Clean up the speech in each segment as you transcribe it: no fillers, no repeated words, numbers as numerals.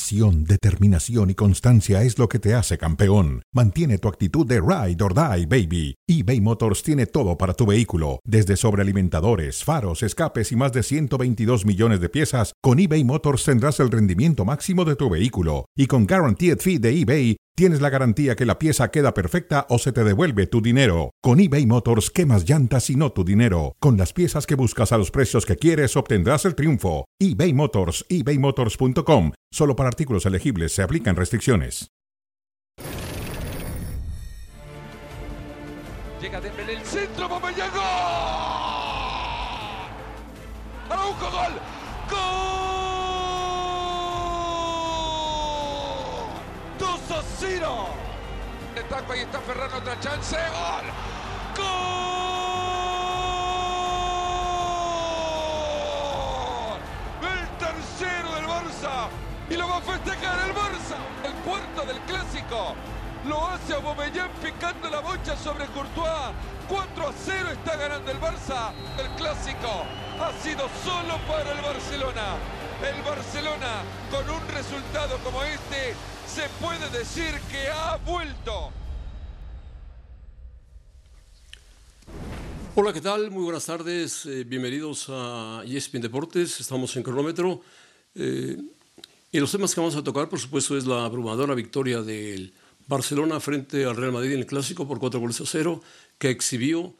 Pasión, determinación y constancia es lo que te hace campeón. Mantiene tu actitud de ride or die, baby. eBay Motors tiene todo para tu vehículo, desde sobrealimentadores, faros, escapes y más de 122 millones de piezas. Con eBay Motors tendrás el rendimiento máximo de tu vehículo. Y con Guaranteed Fee de eBay, tienes la garantía que la pieza queda perfecta o se te devuelve tu dinero. Con eBay Motors, quemas llantas y no tu dinero. Con las piezas que buscas a los precios que quieres, obtendrás el triunfo. eBay Motors, ebaymotors.com. Solo para artículos elegibles se aplican restricciones. Llega Dembélé, el centro, Aubameyang, ¡gol! ¡Araujo, gol! ¡Gol! 2-0. De taco, ahí está Ferran, otra chance, ¡gol! ¡Gol! El tercero del Barça. Y lo va a festejar el Barça. El cuarto del Clásico. Lo hace Aubameyang picando la bocha sobre Courtois. 4-0 está ganando el Barça. El Clásico ha sido solo para el Barcelona. El Barcelona, con un resultado como este, se puede decir que ha vuelto. Hola, ¿qué tal? Muy buenas tardes. Bienvenidos a ESPN Deportes. Estamos en cronómetro. Y los temas que vamos a tocar, por supuesto, es la abrumadora victoria del Barcelona frente al Real Madrid en el Clásico por 4-0, que exhibió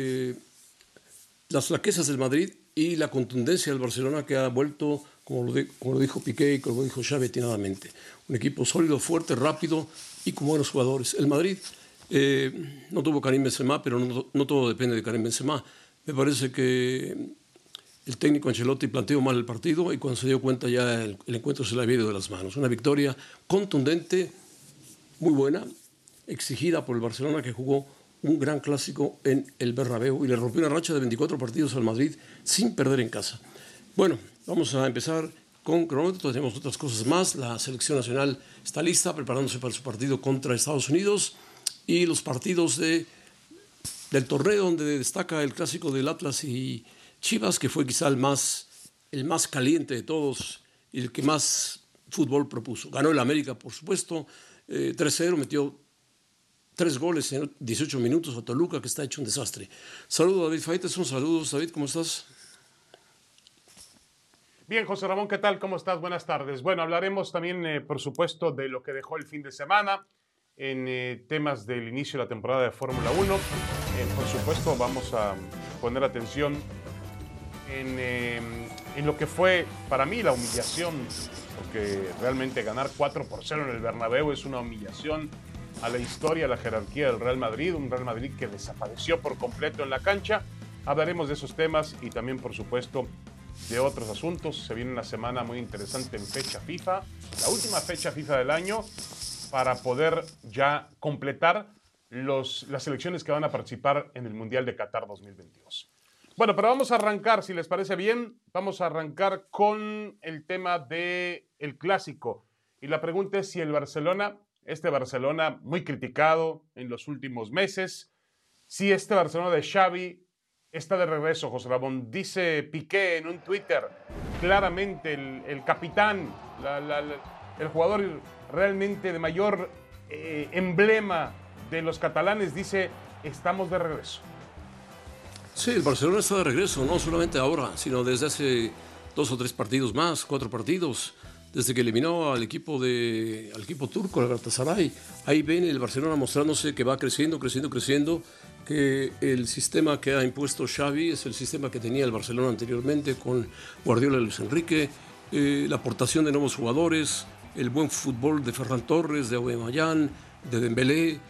las flaquezas del Madrid y la contundencia del Barcelona, que ha vuelto, como lo dijo Piqué y como lo dijo Xavi atinadamente, un equipo sólido, fuerte, rápido y con buenos jugadores. El Madrid no tuvo Karim Benzema, pero no todo depende de Karim Benzema. Me parece que el técnico Ancelotti planteó mal el partido y cuando se dio cuenta ya el encuentro se le había ido de las manos. Una victoria contundente, muy buena, exigida por el Barcelona, que jugó un gran clásico en el Bernabéu y le rompió una racha de 24 partidos al Madrid sin perder en casa. Bueno, vamos a empezar con cronómetro. Tenemos otras cosas más. La selección nacional está lista, preparándose para su partido contra Estados Unidos y los partidos del torneo donde destaca el clásico del Atlas y Chivas, que fue quizá el más caliente de todos y el que más fútbol propuso. Ganó el América, por supuesto, 3-0, metió 3 goles en 18 minutos a Toluca, que está hecho un desastre. Saludos a David Faitelson. Saludos, David, ¿cómo estás? Bien, José Ramón, ¿qué tal? ¿Cómo estás? Buenas tardes. Bueno, hablaremos también, por supuesto, de lo que dejó el fin de semana en temas del inicio de la temporada de Fórmula 1. Por supuesto, vamos a poner atención en lo que fue para mí la humillación, porque realmente ganar 4-0 en el Bernabéu es una humillación a la historia, a la jerarquía del Real Madrid, un Real Madrid que desapareció por completo en la cancha. Hablaremos de esos temas y también, por supuesto, de otros asuntos. Se viene una semana muy interesante en fecha FIFA, la última fecha FIFA del año, para poder ya completar las selecciones que van a participar en el Mundial de Qatar 2022. Bueno, pero vamos a arrancar, si les parece bien, vamos a arrancar con el tema del Clásico. Y la pregunta es si el Barcelona, este Barcelona muy criticado en los últimos meses, si este Barcelona de Xavi está de regreso, José Ramón. Dice Piqué en un Twitter, claramente el capitán, el jugador realmente de mayor emblema de los catalanes, dice, estamos de regreso. Sí, el Barcelona está de regreso, no solamente ahora, sino desde hace 2 o 3 partidos más, 4 partidos, desde que eliminó al equipo turco, al Galatasaray. Ahí ven el Barcelona mostrándose que va creciendo, que el sistema que ha impuesto Xavi es el sistema que tenía el Barcelona anteriormente con Guardiola y Luis Enrique, la aportación de nuevos jugadores, el buen fútbol de Ferran Torres, de Aubameyang, de Dembélé,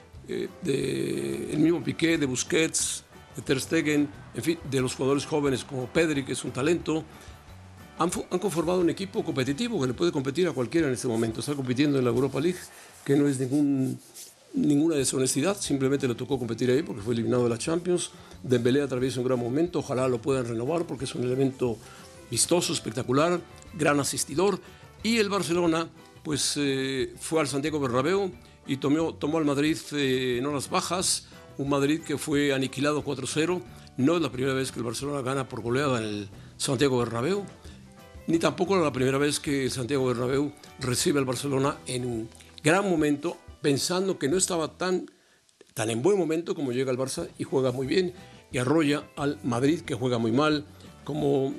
el mismo Piqué, de Busquets, de Ter Stegen, en fin, de los jugadores jóvenes como Pedri, que es un talento. Han conformado un equipo competitivo que le puede competir a cualquiera en este momento. Está compitiendo en la Europa League, que no es ninguna deshonestidad, simplemente le tocó competir ahí porque fue eliminado de la Champions. Dembélé atraviesa un gran momento, ojalá lo puedan renovar porque es un elemento vistoso, espectacular, gran asistidor. Y el Barcelona pues fue al Santiago Bernabéu y tomó al Madrid en horas bajas, un Madrid que fue aniquilado 4-0. No es la primera vez que el Barcelona gana por goleada en el Santiago Bernabéu. ni tampoco era la primera vez que Santiago Bernabéu recibe al Barcelona en un gran momento, pensando que no estaba tan en buen momento como llega el Barça y juega muy bien y arrolla al Madrid, que juega muy mal, como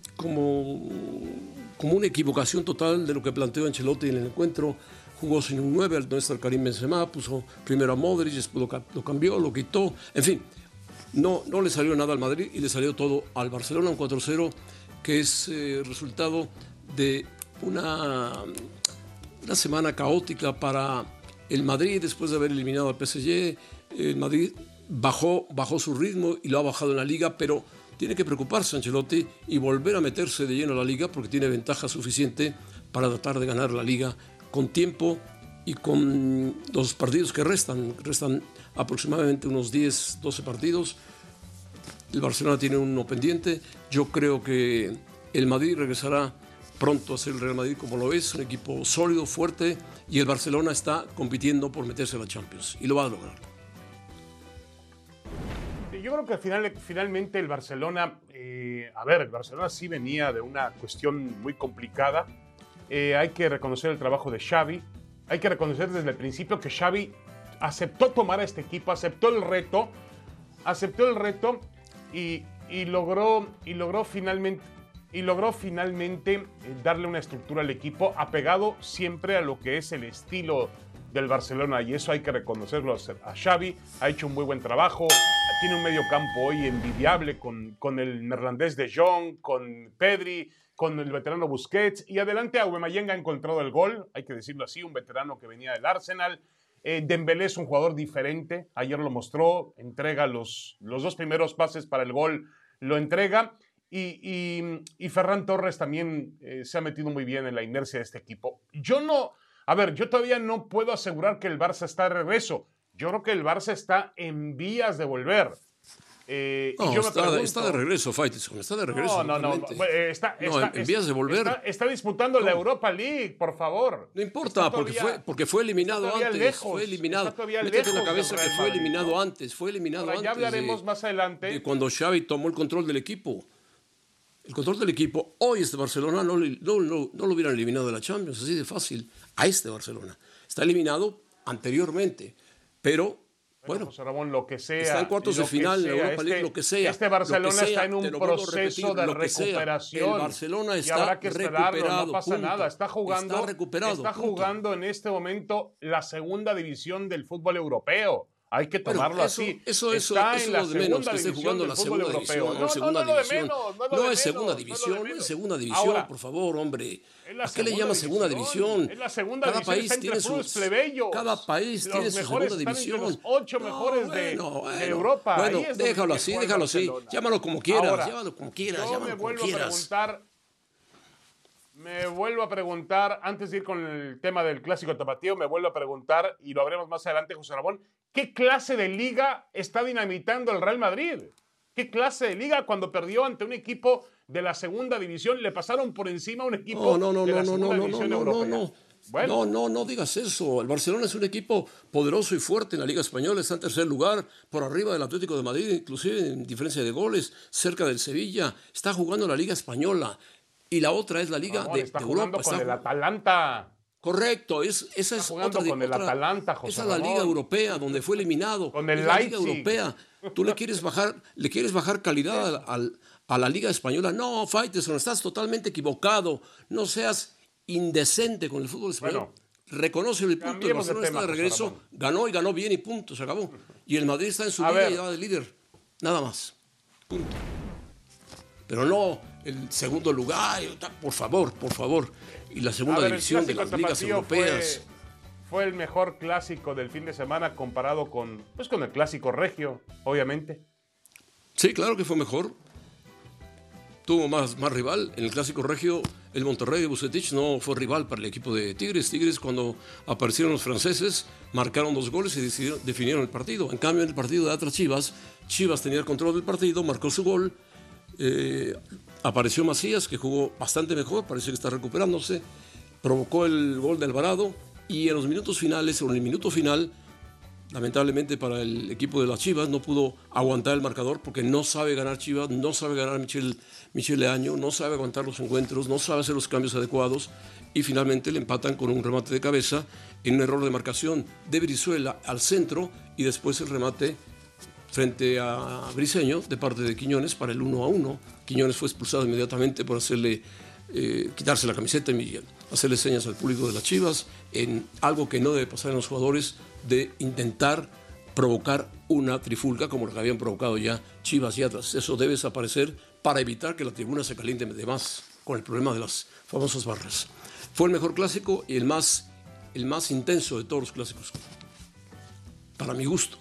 una equivocación total de lo que planteó Ancelotti en el encuentro. Jugó sin un 9, al no estar Karim Benzema, puso primero a Modric, después lo cambió, lo quitó, en fin, no le salió nada al Madrid y le salió todo al Barcelona, un 4-0 que es resultado de una semana caótica para el Madrid después de haber eliminado al PSG. El Madrid bajó su ritmo y lo ha bajado en la Liga, pero tiene que preocuparse Ancelotti y volver a meterse de lleno a la Liga porque tiene ventaja suficiente para tratar de ganar la Liga con tiempo y con los partidos que restan. Restan aproximadamente unos 10, 12 partidos. El Barcelona tiene uno pendiente. Yo creo que el Madrid regresará pronto a ser el Real Madrid como lo es, un equipo sólido, fuerte, y el Barcelona está compitiendo por meterse a la Champions y lo va a lograr. Yo creo que finalmente el Barcelona, el Barcelona sí venía de una cuestión muy complicada. Hay que reconocer el trabajo de Xavi, hay que reconocer desde el principio que Xavi aceptó tomar a este equipo, aceptó el reto y logró finalmente darle una estructura al equipo apegado siempre a lo que es el estilo del Barcelona, y eso hay que reconocerlo a Xavi. Ha hecho un muy buen trabajo, tiene un medio campo hoy envidiable con el neerlandés de Jong, con Pedri, con el veterano Busquets, y adelante Aubameyang ha encontrado el gol, hay que decirlo así, un veterano que venía del Arsenal. Dembélé es un jugador diferente, ayer lo mostró, entrega los dos primeros pases para el gol, lo entrega, y Ferran Torres también se ha metido muy bien en la inercia de este equipo. Yo todavía no puedo asegurar que el Barça está de regreso. Yo creo que el Barça está en vías de volver. Está de regreso, Faitelson. Está de regreso. No. En vías de volver. Está disputando la Europa League, por favor. No importa, porque fue eliminado antes. Lejos, fue eliminado. Métete en la cabeza que fue eliminado antes. Fue eliminado antes. Ya hablaremos más adelante. De cuando Xavi tomó el control del equipo. El control del equipo, hoy este Barcelona no lo hubieran eliminado de la Champions, así de fácil, a este Barcelona. Está eliminado anteriormente, pero bueno, José Ramón, lo que sea. Está en cuartos de final, en Europa League, lo que sea. Este Barcelona está en un proceso de recuperación. El Barcelona está habrá que recuperado. No pasa nada, está recuperado. Está jugando en este momento la segunda división del fútbol europeo. Hay que tomarlo así. Eso es lo de menos, que esté jugando la segunda división. No es segunda división, por favor, hombre. ¿A qué le llamas segunda división? Cada país tiene su segunda división. Los 8 mejores de Europa. Bueno, déjalo así. Llámalo como quieras. Me vuelvo a preguntar, antes de ir con el tema del clásico tapatío, y lo haremos más adelante, José Ramón, ¿qué clase de liga está dinamitando el Real Madrid? ¿Qué clase de liga cuando perdió ante un equipo de la segunda división? Le pasaron por encima a un equipo de la segunda división europea. Bueno. No digas eso. El Barcelona es un equipo poderoso y fuerte en la Liga Española. Está en tercer lugar, por arriba del Atlético de Madrid, inclusive en diferencia de goles, cerca del Sevilla. Está jugando la Liga Española. Y la otra es la Liga de Europa. Está jugando con el Atalanta. Correcto, esa es jugando otra. con el Atalanta, José Esa es la Liga Europea, donde fue eliminado. Con el la Leipzig. Liga Europea. Tú le quieres bajar calidad a la Liga Española. No, Faitelson, estás totalmente equivocado. No seas indecente con el fútbol español. Bueno, reconoce el punto. El Barcelona está de regreso, ganó bien y punto, se acabó. Y el Madrid está en su liga y va de líder. Nada más. Punto. Pero no el segundo lugar, por favor. Y la segunda división de las ligas europeas. Fue el mejor clásico del fin de semana comparado con el clásico regio, obviamente. Sí, claro que fue mejor. Tuvo más rival. En el clásico regio, el Monterrey de Vucetich no fue rival para el equipo de Tigres. Tigres, cuando aparecieron los franceses, marcaron 2 goles y definieron el partido. En cambio, en el partido de Atlas Chivas tenía el control del partido, marcó su gol. Apareció Macías, que jugó bastante mejor, parece que está recuperándose, provocó el gol de Alvarado y en los minutos finales, o en el minuto final, Lamentablemente para el equipo de las Chivas no pudo aguantar el marcador porque no sabe ganar Chivas, no sabe ganar Michel Leaño, no sabe aguantar los encuentros, no sabe hacer los cambios adecuados y finalmente le empatan con un remate de cabeza en un error de marcación de Brizuela al centro y después el remate frente a Briseño de parte de Quiñones para el 1-1. Quiñones fue expulsado inmediatamente por quitarse la camiseta y hacerle señas al público de las Chivas en algo que no debe pasar en los jugadores de intentar provocar una trifulca como la que habían provocado ya Chivas y Atlas. Eso debe desaparecer para evitar que la tribuna se caliente de más con el problema de las famosas barras. Fue el mejor clásico y el más intenso de todos los clásicos, para mi gusto.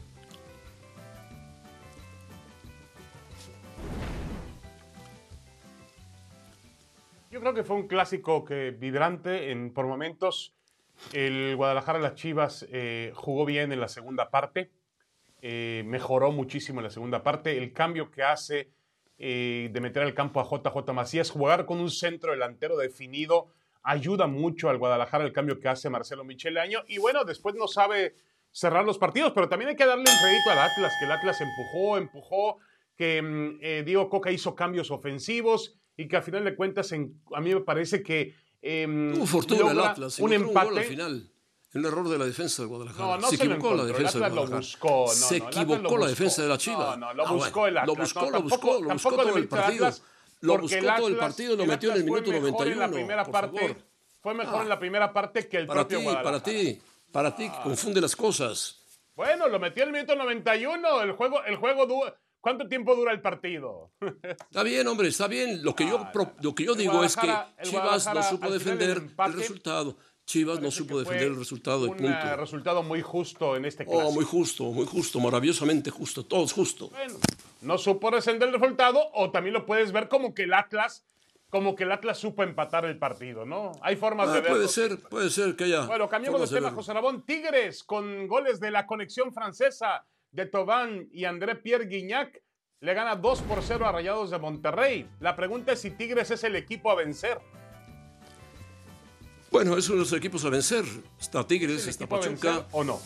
Yo creo que fue un clásico vibrante por momentos. El Guadalajara de las Chivas jugó bien en la segunda parte, mejoró muchísimo en la segunda parte. El cambio que hace de meter al campo a JJ Macías, jugar con un centro delantero definido, ayuda mucho al Guadalajara el cambio que hace Marcelo Michel Leaño. Y bueno, después no sabe cerrar los partidos, pero también hay que darle un crédito al Atlas, que el Atlas empujó, que Diego Coca hizo cambios ofensivos y que a final de cuentas a mí me parece que tuvo fortuna el Atlas, un empate. Un gol al final. Un error de la defensa de Guadalajara. No se equivocó la defensa de Guadalajara. Lo buscó. Se equivocó la defensa de la Chivas. Lo buscó el Atlas. Lo buscó todo el partido. Lo buscó todo el partido y lo metió en el minuto 91. Fue mejor en la primera parte que el propio Guadalajara. Para ti, confunde las cosas. Bueno, lo metió en el minuto 91. El juego dura. ¿Cuánto tiempo dura el partido? Está bien, hombre, está bien. Lo que yo digo es que Chivas no supo defender el resultado. Chivas no supo defender el resultado de punto. Un resultado muy justo en este clásico. Muy justo, maravillosamente justo, todo es justo. Bueno, no supo defender el resultado, o también lo puedes ver como que el Atlas supo empatar el partido, ¿no? Hay formas de verlo. Puede ser que haya. Bueno, cambiamos de tema, José Ramón. Tigres, con goles de la conexión francesa de Thauvin y André-Pierre Gignac, le gana 2-0 a Rayados de Monterrey. La pregunta es si Tigres es el equipo a vencer. Bueno, es uno de los equipos a vencer. Está Tigres, está Pachuca. ¿O no?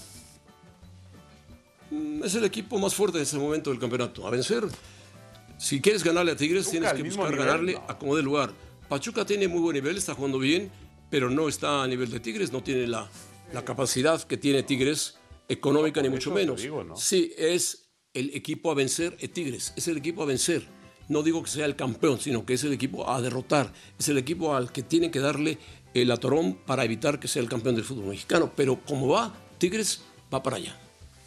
Es el equipo más fuerte en ese momento del campeonato. A vencer. Si quieres ganarle a Tigres, tienes que buscar ganarle a como dé lugar. Pachuca tiene muy buen nivel, está jugando bien, pero no está a nivel de Tigres, no tiene la capacidad que tiene Tigres económica, ni mucho menos. Digo, ¿no? Sí, es el equipo a vencer, Tigres. Es el equipo a vencer. No digo que sea el campeón, sino que es el equipo a derrotar. Es el equipo al que tienen que darle el atorón para evitar que sea el campeón del fútbol mexicano. Pero como va, Tigres va para allá.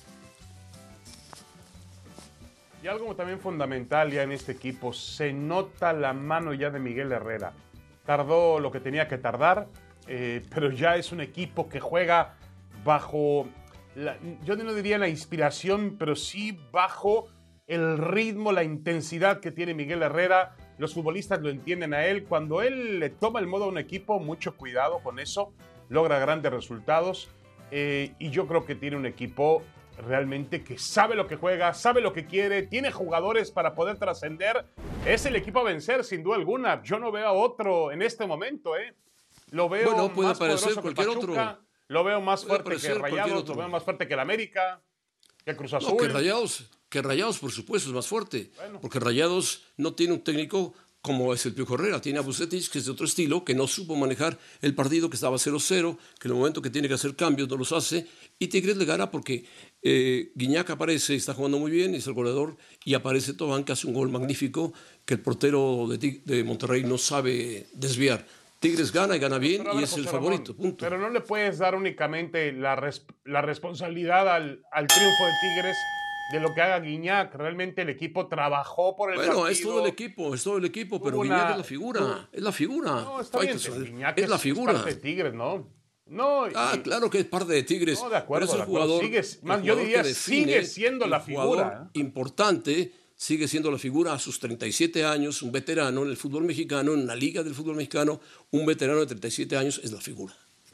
Y algo también fundamental ya en este equipo, se nota la mano ya de Miguel Herrera. Tardó lo que tenía que tardar, pero ya es un equipo que juega bajo, yo no diría la inspiración, pero sí bajo el ritmo, la intensidad que tiene Miguel Herrera. Los futbolistas lo entienden a él. Cuando él le toma el modo a un equipo, mucho cuidado con eso, logra grandes resultados. Y yo creo que tiene un equipo realmente que sabe lo que juega, sabe lo que quiere, tiene jugadores para poder trascender. Es el equipo a vencer, sin duda alguna. Yo no veo a otro en este momento, Lo veo puede más aparecer poderoso que cualquier Pachuca, otro. Lo veo más fuerte que Rayados, lo veo más fuerte que el América, que Cruz Azul. No, que Rayados, por supuesto, es más fuerte. Bueno. Porque Rayados no tiene un técnico como es el Piojo Herrera. Tiene a Vucetich, que es de otro estilo, que no supo manejar el partido, que estaba 0-0, que en el momento que tiene que hacer cambios no los hace. Y Tigres le gana porque Gignac aparece, está jugando muy bien, es el goleador, y aparece Thauvin, que hace un gol magnífico que el portero de Monterrey no sabe desviar. Tigres gana y gana bien, y es el favorito, punto. Pero no le puedes dar únicamente la responsabilidad al triunfo de Tigres de lo que haga Gignac. Realmente el equipo trabajó por el partido. Bueno, es todo el equipo, pero Gignac es la figura, es la figura. No, está bien, Gignac es la figura. Es parte de Tigres, ¿no? Claro que es parte de Tigres. No, de acuerdo, pero es el jugador, yo diría sigue siendo la figura. Importante, sigue siendo la figura a sus 37 años, un veterano en el fútbol mexicano, en la liga del fútbol mexicano, un veterano de 37 años es la figura.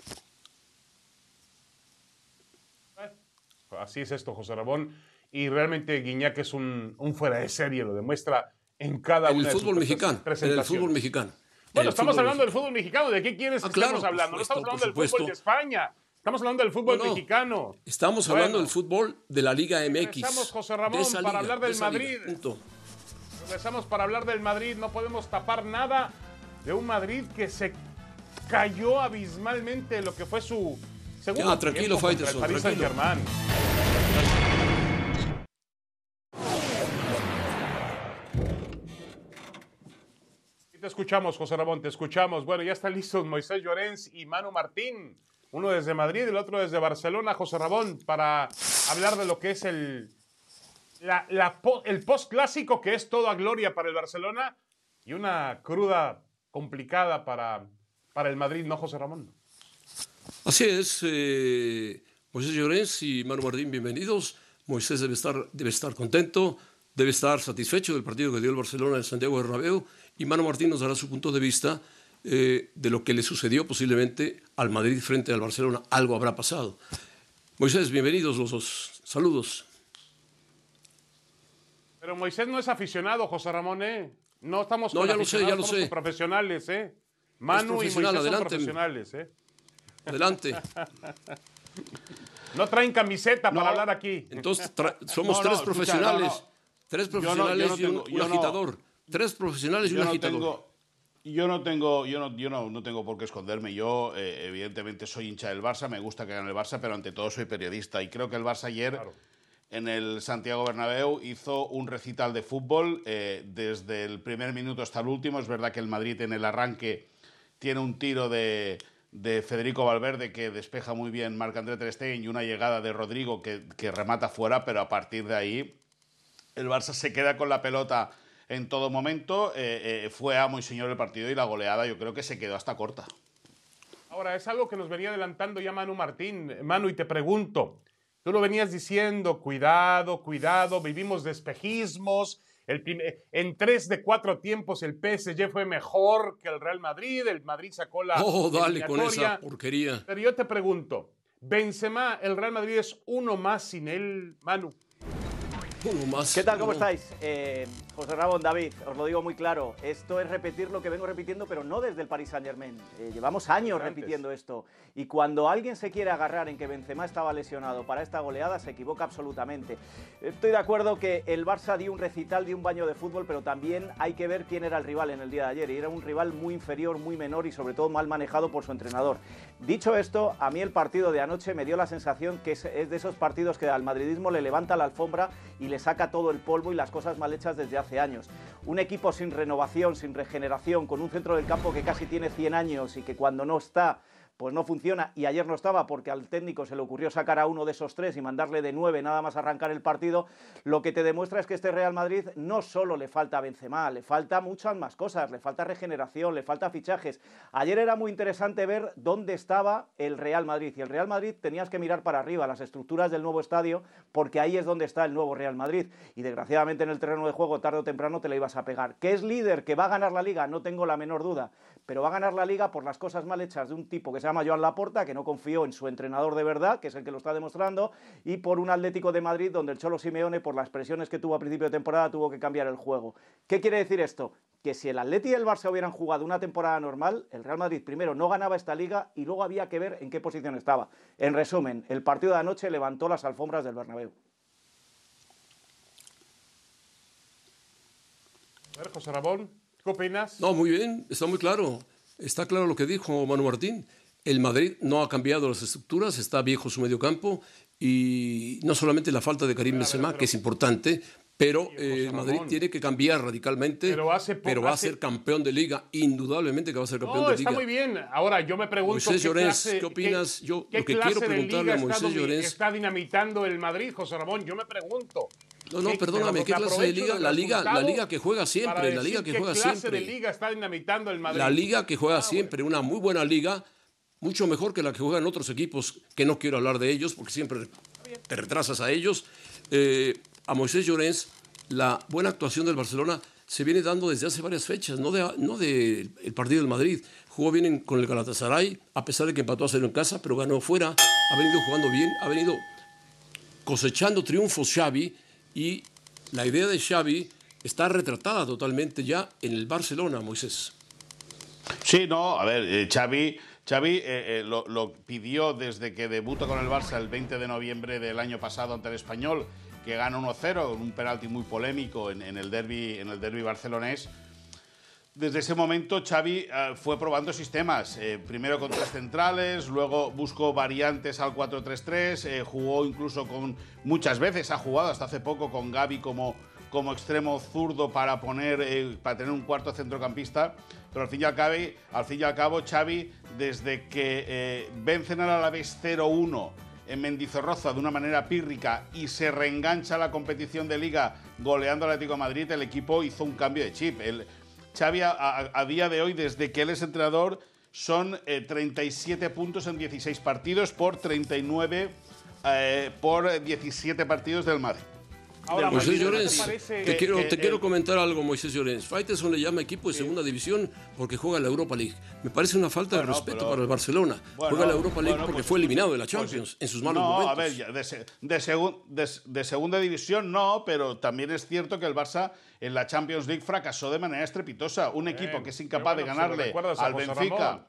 Así es esto, José Ramón. Y realmente Gignac es un fuera de serie, lo demuestra en cada una de sus presentaciones. En el fútbol mexicano. Bueno, estamos hablando del fútbol mexicano. ¿De qué quieres que estemos hablando? No estamos hablando del fútbol de España. Estamos hablando del fútbol No, no. mexicano. Estamos hablando del fútbol de la Liga MX. Regresamos, José Ramón, de esa para liga, hablar de del esa liga, Madrid. punto. Regresamos para hablar del Madrid. No podemos tapar nada de un Madrid que se cayó abismalmente en lo que fue su segundo Ya, tranquilo, tiempo contra el Faitelson, Paris tranquilo. Saint-Germain. Te escuchamos, José Ramón, te escuchamos. Bueno, ya están listos Moisés Llorens y Manu Martín, uno desde Madrid y el otro desde Barcelona, José Ramón, para hablar de lo que es el post-clásico, que es toda gloria para el Barcelona y una cruda complicada para el Madrid, ¿no, José Ramón? Así es, Moisés Llorens y Manu Martín, bienvenidos. Moisés debe estar contento, debe estar satisfecho del partido que dio el Barcelona en Santiago Bernabéu, y Manu Martín nos dará su punto de vista de lo que le sucedió posiblemente al Madrid frente al Barcelona. Algo habrá pasado. Moisés, bienvenidos los dos. Saludos. Pero Moisés no es aficionado, José Ramón, ¿eh? No estamos No, con ya lo sé, aficionados, ya lo estamos sé. con profesionales, ¿eh? Manu y profesional, Moisés son adelante. profesionales, ¿eh? Adelante. No traen camiseta para hablar aquí. Entonces, somos No, tres escucha, profesionales. no. Tres Yo no profesionales y tengo- un yo no- agitador. Tres profesionales y un agitador. Yo no tengo por qué esconderme. Yo, evidentemente, soy hincha del Barça, me gusta que gane el Barça, pero ante todo soy periodista. Y creo que el Barça ayer, en el Santiago Bernabéu, hizo un recital de fútbol desde el primer minuto hasta el último. Es verdad que el Madrid en el arranque tiene un tiro de Federico Valverde que despeja muy bien Marc-André ter Stegen y una llegada de Rodrigo que remata fuera, pero a partir de ahí el Barça se queda con la pelota en todo momento, fue amo y señor del partido y la goleada yo creo que se quedó hasta corta. Ahora, es algo que nos venía adelantando ya Manu Martín. Manu, y te pregunto, tú lo venías diciendo, cuidado, vivimos de espejismos. En 3 de 4 tiempos el PSG fue mejor que el Real Madrid sacó la Dale con eliminatoria. esa porquería. Pero yo te pregunto, Benzema, ¿el Real Madrid es uno más sin él, Manu? Uno más. ¿Qué tal? ¿Cómo No. estáis? José Ramón, David, os lo digo muy claro. Esto es repetir lo que vengo repitiendo, pero no desde el Paris Saint-Germain. Llevamos años repitiendo esto. Y cuando alguien se quiere agarrar en que Benzema estaba lesionado para esta goleada, se equivoca absolutamente. Estoy de acuerdo que el Barça dio un recital, dio un baño de fútbol, pero también hay que ver quién era el rival en el día de ayer. Y era un rival muy inferior, muy menor y sobre todo mal manejado por su entrenador. Dicho esto, a mí el partido de anoche me dio la sensación que es de esos partidos que al madridismo le levanta la alfombra y le saca todo el polvo y las cosas mal hechas desde hace años. Un equipo sin renovación, sin regeneración, con un centro del campo que casi tiene 100 años y que cuando no está, pues no funciona, y ayer no estaba porque al técnico se le ocurrió sacar a uno de esos tres y mandarle de 9 nada más arrancar el partido. Lo que te demuestra es que este Real Madrid no solo le falta a Benzema, le falta muchas más cosas, le falta regeneración, le falta fichajes. Ayer era muy interesante ver dónde estaba el Real Madrid, y el Real Madrid tenías que mirar para arriba, las estructuras del nuevo estadio, porque ahí es donde está el nuevo Real Madrid, y desgraciadamente en el terreno de juego tarde o temprano te la ibas a pegar. ¿Que es líder, que va a ganar la Liga? No tengo la menor duda, pero va a ganar la Liga por las cosas mal hechas de un tipo que se llama Joan Laporta, que no confió en su entrenador de verdad, que es el que lo está demostrando, y por un Atlético de Madrid donde el Cholo Simeone, por las presiones que tuvo a principio de temporada, tuvo que cambiar el juego. ¿Qué quiere decir esto? Que si el Atleti y el Barça hubieran jugado una temporada normal, el Real Madrid primero no ganaba esta Liga y luego había que ver en qué posición estaba. En resumen, el partido de anoche levantó las alfombras del Bernabéu. A ver, José Ramón, ¿qué opinas? No, muy bien, está muy claro. Está claro lo que dijo Manu Martín. El Madrid no ha cambiado las estructuras, está viejo su mediocampo y no solamente la falta de Karim Benzema, que es importante, pero el Madrid tiene que cambiar radicalmente, pero va a ser campeón de Liga, indudablemente que va a ser campeón de Liga. Está muy bien. Ahora, yo me pregunto, Moisés Llorens, ¿qué opinas? Yo lo que quiero preguntarle a Moisés Llorens... está dinamitando el Madrid, José Ramón? Yo me pregunto. No, perdóname, ¿qué clase de liga? La liga que juega siempre, la liga que juega siempre. ¿Qué clase de liga está dinamitando el Madrid? La liga que juega siempre, una muy buena liga, mucho mejor que la que juegan otros equipos, que no quiero hablar de ellos, porque siempre te retrasas a ellos. A Moisés Llorens, la buena actuación del Barcelona se viene dando desde hace varias fechas, no de el partido del Madrid. Jugó bien con el Galatasaray, a pesar de que empató a 0 en casa, pero ganó fuera, ha venido jugando bien, ha venido cosechando triunfos Xavi, y la idea de Xavi está retratada totalmente ya en el Barcelona, Moisés. Sí, no, a ver, Xavi Xavi lo pidió desde que debuta con el Barça el 20 de noviembre del año pasado ante el Español, que gana 1-0 con un penalti muy polémico en el derbi barcelonés. Desde ese momento Xavi fue probando sistemas, primero con 3 centrales, luego buscó variantes al 4-3-3, jugó incluso muchas veces, ha jugado hasta hace poco con Gavi como extremo zurdo para tener un cuarto centrocampista, pero al fin y al cabo Xavi, desde que vencen al Alavés 0-1 en Mendizorroza de una manera pírrica y se reengancha la competición de Liga goleando al Atlético de Madrid, el equipo hizo un cambio de chip. Xavi a día de hoy, desde que él es entrenador, son 37 puntos en 16 partidos por 39 por 17 partidos del Madrid. Ahora, Moisés Llorens, te quiero comentar algo, Moisés Llorens. Faitelson le llama equipo de segunda división porque juega la Europa League. Me parece una falta de respeto para el Barcelona. Juega la Europa League porque fue eliminado de la Champions en sus malos momentos. A ver, de segunda división no, pero también es cierto que el Barça en la Champions League fracasó de manera estrepitosa. Un equipo que es incapaz de ganarle al Benfica.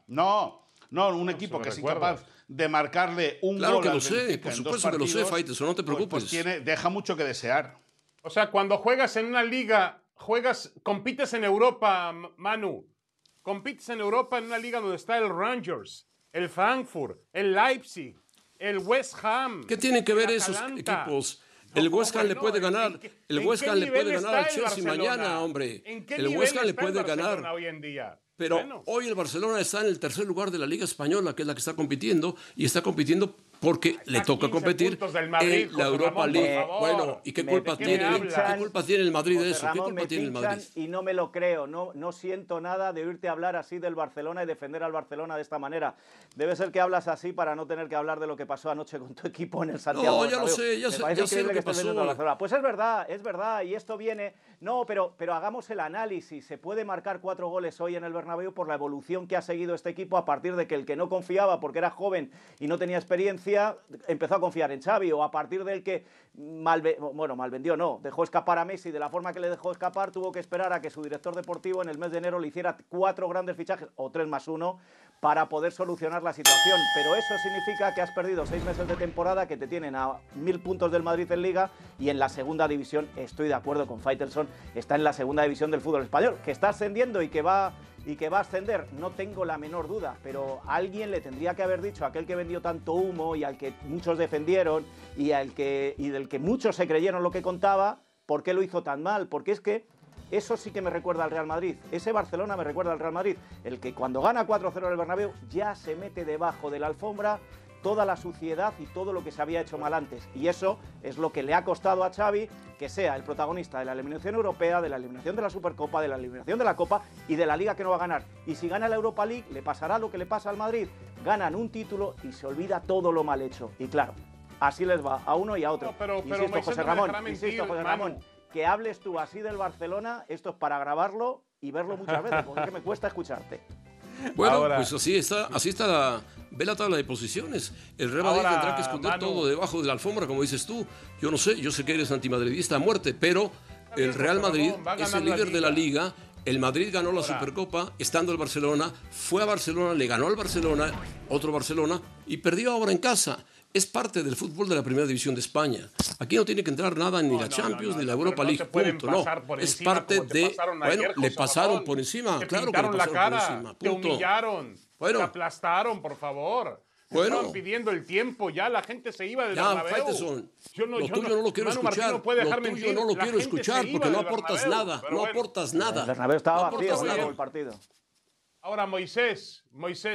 Un equipo que es incapaz de marcarle un gol al Benfica. Claro que lo sé, por supuesto que lo sé, Faitelson, no te preocupes. Deja mucho que desear. O sea, cuando juegas en una liga, compites en Europa, Manu. Compites en Europa en una liga donde está el Rangers, el Frankfurt, el Leipzig, el West Ham. ¿Qué tienen que ver esos equipos? El West Ham le puede ganar. El West Ham le puede ganar al Chelsea mañana, hombre. El West Ham le puede ganar. Hoy en día? Pero hoy el Barcelona está en el tercer lugar de la Liga Española, que es la que está compitiendo, y está compitiendo porque le toca competir Madrid, en la Europa League. Bueno, ¿y qué culpa tiene el Madrid de eso? ¿Qué culpa tiene el Madrid? Y no me lo creo, no siento nada de oírte hablar así del Barcelona y defender al Barcelona de esta manera. Debe ser que hablas así para no tener que hablar de lo que pasó anoche con tu equipo en el Santiago Bernabéu. No, ya sé lo que pasó. Pues es verdad, y esto viene... No, pero hagamos el análisis. Se puede marcar 4 goles hoy en el Bernabéu por la evolución que ha seguido este equipo a partir de que el que no confiaba porque era joven y no tenía experiencia empezó a confiar en Xavi, o a partir del que malvendió, dejó escapar a Messi. De la forma que le dejó escapar, tuvo que esperar a que su director deportivo en el mes de enero le hiciera 4 grandes fichajes, o 3 más 1, para poder solucionar la situación. Pero eso significa que has perdido 6 meses de temporada, que te tienen a 1000 puntos del Madrid en Liga, y en la segunda división, estoy de acuerdo con Faitelson, está en la segunda división del fútbol español, que está ascendiendo y que va a ascender, no tengo la menor duda, pero alguien le tendría que haber dicho a aquel que vendió tanto humo y al que muchos defendieron y del que muchos se creyeron lo que contaba, por qué lo hizo tan mal. Porque es que eso sí que me recuerda al Real Madrid, ese Barcelona me recuerda al Real Madrid, el que cuando gana 4-0 en el Bernabéu ya se mete debajo de la alfombra toda la suciedad y todo lo que se había hecho mal antes. Y eso es lo que le ha costado a Xavi que sea el protagonista de la eliminación europea, de la eliminación de la Supercopa, de la eliminación de la Copa y de la Liga que no va a ganar. Y si gana la Europa League, le pasará lo que le pasa al Madrid. Ganan un título y se olvida todo lo mal hecho. Y claro, así les va a uno y a otro. Insisto, José Ramón, que hables tú así del Barcelona, esto es para grabarlo y verlo muchas veces, porque es que me cuesta escucharte. Bueno, pues así está ve la tabla de posiciones. El Real Madrid tendrá que esconder todo debajo de la alfombra, como dices tú. Yo sé que eres antimadridista a muerte, pero el Real Madrid es el líder de la Liga. El Madrid ganó la Supercopa estando el Barcelona, fue a Barcelona, le ganó al Barcelona, otro Barcelona, y perdió ahora en casa. Es parte del fútbol de la Primera División de España. Aquí no tiene que entrar nada ni la Champions ni la Europa League, punto. No, es parte de... Bueno, le pasaron por encima, claro que le pasaron por encima, punto. Te humillaron, te aplastaron, por favor. Estaban pidiendo el tiempo, ya la gente se iba del Bernabéu. Faitelson, lo tuyo no lo quiero escuchar, lo tuyo no lo quiero escuchar porque no aportas nada, no aportas nada. El Bernabéu estaba vacío todo el partido. Ahora, Moisés,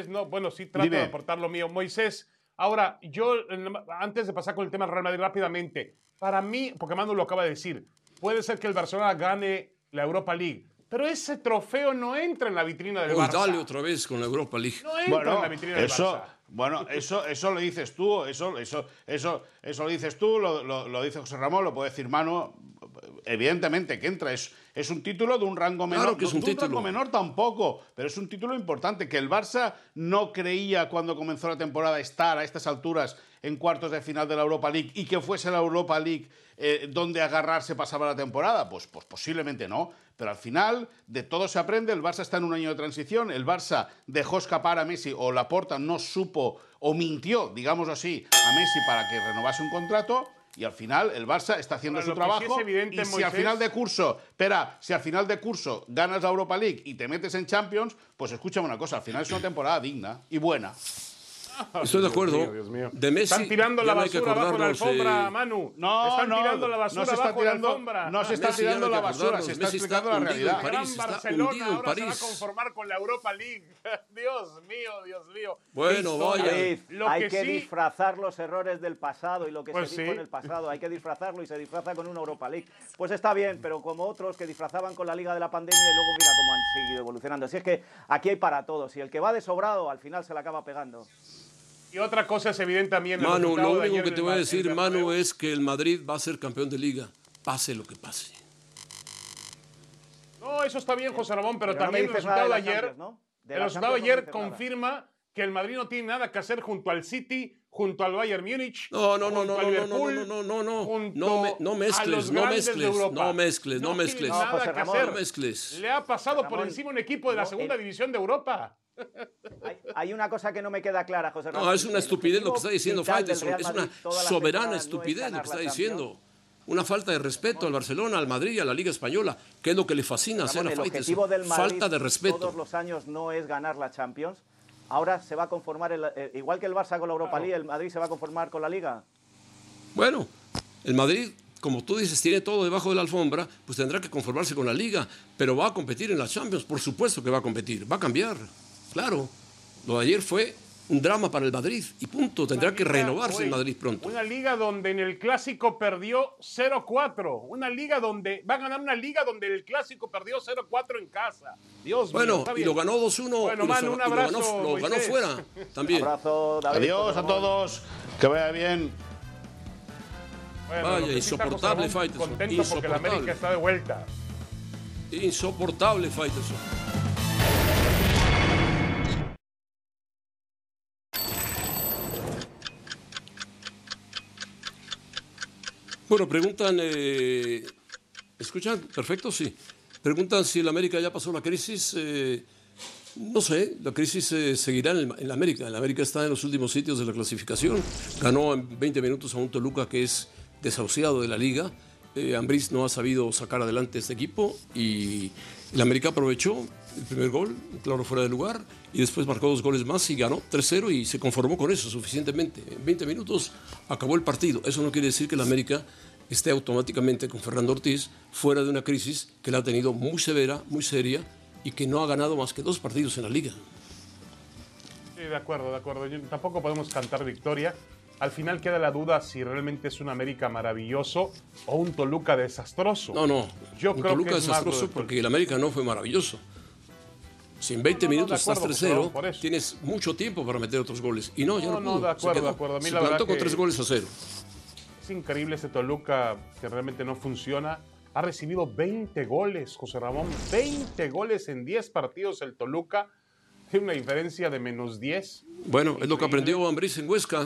sí trato de aportar lo mío. Moisés, ahora, yo, antes de pasar con el tema del Real Madrid rápidamente, para mí, porque Manu lo acaba de decir, puede ser que el Barcelona gane la Europa League, pero ese trofeo no entra en la vitrina del Barça. Dale otra vez con la Europa League. No entra en la vitrina del Barça. Bueno, eso lo dices tú, eso lo dices tú, lo dice José Ramón, lo puede decir Manu. evidentemente que entra. Es un título de un rango menor. Claro que es un título. Rango menor tampoco, pero es un título importante. Que el Barça no creía cuando comenzó la temporada estar a estas alturas en cuartos de final de la Europa League y que fuese la Europa League donde agarrarse pasaba la temporada, pues posiblemente no. Pero al final de todo se aprende. El Barça está en un año de transición. El Barça dejó escapar a Messi, o Laporta no supo o mintió, digámoslo así, a Messi para que renovase un contrato. Y al final el Barça está haciendo su trabajo. Sí es evidente, y si al final de curso, si al final de curso ganas la Europa League y te metes en Champions, pues escúchame una cosa, al final es una temporada digna y buena. Estoy de acuerdo. Dios mío. De Messi, están tirando la basura bajo la alfombra, Manu. Están tirando la basura bajo la alfombra. No se está tirando la basura, se está explicando la realidad. El Gran Barcelona ahora se va a conformar con la Europa League. Dios mío, Dios mío. Bueno, vaya. Hay que disfrazar los errores del pasado y lo que se dijo en el pasado. Hay que disfrazarlo y se disfraza con una Europa League. Pues está bien, pero como otros que disfrazaban con la Liga de la Pandemia y luego mira cómo han seguido evolucionando. Así es que aquí hay para todos. Y el que va de sobrado al final se la acaba pegando. Y otra cosa es evidente también. Manu, lo único que te voy a decir, Manu, es que el Madrid va a ser campeón de Liga, pase lo que pase. No, eso está bien, José Ramón, pero también el resultado de ayer, el resultado de ayer confirma que el Madrid no tiene nada que hacer junto al City, junto al Bayern Múnich. No mezcles. Le ha pasado por encima un equipo de la segunda división de Europa. Hay una cosa que no me queda clara, José Ramón. No, es una estupidez lo que está diciendo Faitelson. Es una soberana estupidez lo que está diciendo. Una falta de respeto al Barcelona, al Madrid y a la Liga Española, que es lo que le fascina hacer a Faitelson. Falta de respeto. Todos los años no es ganar la Champions. Ahora se va a conformar, igual que el Barça con la Europa League, el Madrid se va a conformar con la Liga. Bueno, el Madrid, como tú dices, tiene todo debajo de la alfombra, pues tendrá que conformarse con la Liga, pero va a competir en la Champions, por supuesto que va a competir, va a cambiar. Claro, lo de ayer fue un drama para el Madrid y punto. Tendrá que renovarse el Madrid pronto. Una liga donde en el Clásico perdió 0-4. Una liga donde va a ganar una liga donde el Clásico perdió 0-4 en casa. Dios mío, y lo ganó 2-1. Bueno, Manu, un abrazo. Lo ganó fuera también. Un abrazo, David. Adiós a todos. Que vaya bien. Bueno, vaya, insoportable Faitelson. Contento porque la América está de vuelta. Insoportable Faitelson. Bueno, preguntan, ¿escuchan? Perfecto, sí. Preguntan si el América ya pasó la crisis. No sé, la crisis seguirá en la América. El América está en los últimos sitios de la clasificación. Ganó en 20 minutos a un Toluca que es desahuciado de la liga. Ambriz no ha sabido sacar adelante este equipo y el América aprovechó el primer gol, claro, fuera de lugar, y después marcó 2 goles más y ganó 3-0 y se conformó con eso suficientemente. En 20 minutos acabó el partido. Eso no quiere decir que el América esté automáticamente con Fernando Ortiz fuera de una crisis que la ha tenido muy severa, muy seria y que no ha ganado más que 2 partidos en la liga. Sí, de acuerdo. Tampoco podemos cantar victoria. Al final queda la duda si realmente es un América maravilloso o un Toluca desastroso. No. Yo creo Toluca que es desastroso porque el América no fue maravilloso. Si en 20 minutos estás 3-0, tienes mucho tiempo para meter otros goles. Y ya no pudo. De acuerdo. A mí se la plantó verdad con 3 goles a 0. Es increíble este Toluca que realmente no funciona. Ha recibido 20 goles, José Ramón. 20 goles en 10 partidos el Toluca. Tiene una diferencia de -10. Bueno, increíble. Es lo que aprendió Ambriz en Huesca.